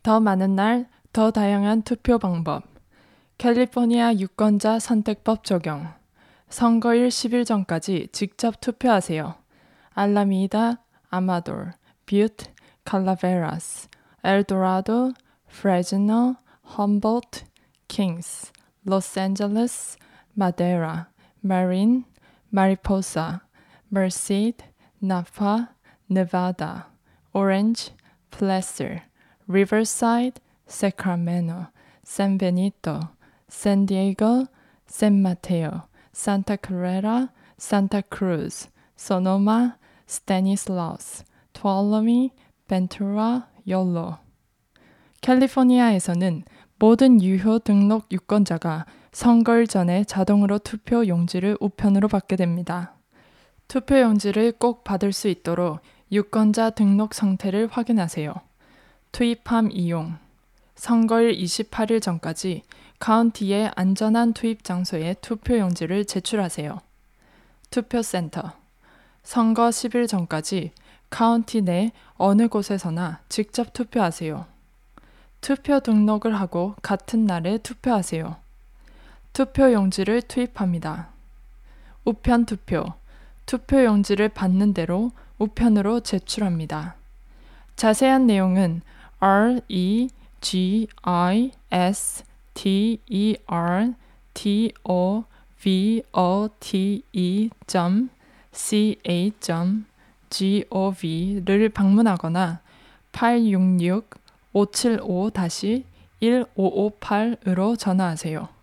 더 많은 날, 더 다양한 투표 방법. 캘리포니아 유권자 선택법 적용. 선거일 10일 전까지 직접 투표하세요. 알라미다, 아마돌, 뷰트, 칼라베라스, 엘도라도, 프레즈노, 험볼트, 킹스, 로스앤젤레스, 마데라, 마린, 마리포사, 머시드, 나파, 네바다, 오렌지, 플래서, 리버사이드, 세크라멘토, 샌베니토, 샌디에이고, 샌마테오, 산타클레라, 산타크루즈, 소노마, 스태니슬라우스, 투알러미, 벤투라, 욜로. 캘리포니아에서는 모든 유효 등록 유권자가 선거일 전에 자동으로 투표 용지를 우편으로 받게 됩니다. 투표 용지를 꼭 받을 수 있도록 유권자 등록 상태를 확인하세요. 투입함 이용. 선거일 28일 전까지 카운티의 안전한 투입 장소에 투표 용지를 제출하세요. 투표센터. 선거 10일 전까지 카운티 내 어느 곳에서나 직접 투표하세요. 투표 등록을 하고 같은 날에 투표하세요. 투표 용지를 투입합니다. 우편 투표. 투표 용지를 받는 대로 우편으로 제출합니다. 자세한 내용은 registervote.ca.gov.를 방문하거나 866-575-1558으로 전화하세요.